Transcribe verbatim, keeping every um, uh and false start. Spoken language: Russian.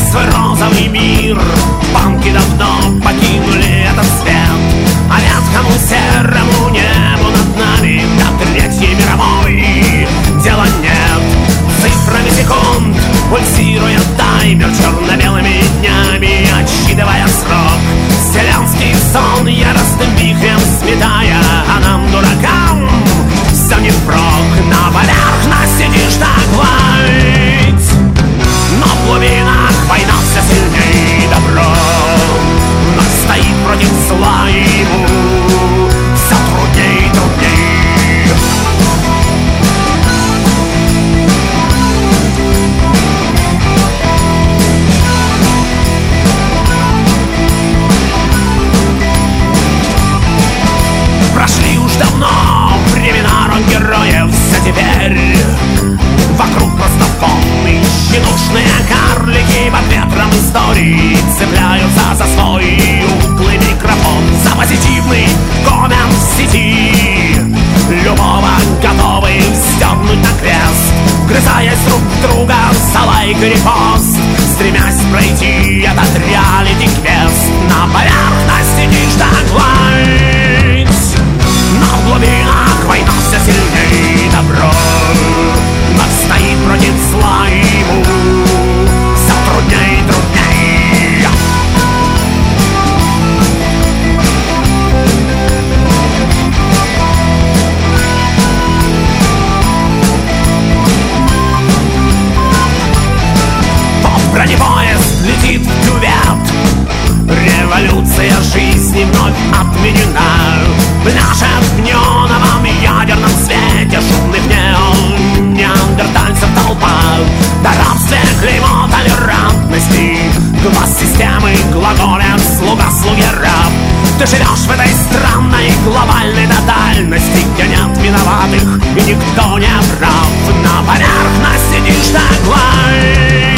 свой розовый мир. Банки давно покинули этот свет, а ветхому серому небу над нами до Третьей мировой дела нет. Цифрами секунд пульсирует таймер черно-белыми днями, отсчитывая срок. Вселенский сон яростным вихрем сметая, а нам, дуракам, все не впрок. На поверхности лишь так плыть, но в глубинах война все сильней добро. Но стоит против зла ему все трудней и трудней. Прошли уж давно времена рок-героев, все теперь вокруг просто фонны. Щенушные карлики под ветром истории цепляются за свой утлый микрофон, за позитивный коммент в сети. Любого готовы стернуть на крест, вгрызаясь друг в друга за лайк и репост, стремясь пройти этот реалити-квест. На поверхности лишь так плыть, но в глубинах война все сильней добро. Но стоит против зла ему все трудней и трудней. Вот бронепоезд летит в кювет, революция жизни вновь отменена. Пляшет в неоновом ядерном свете шумных неон неандертальцев толпа. До рабстве клеймо толерантности, глаз системы глаголят слуга слуге раб. Ты живешь в этой странной глобальной тотальности, где нет виноватых и никто не прав. На поверхности лишь так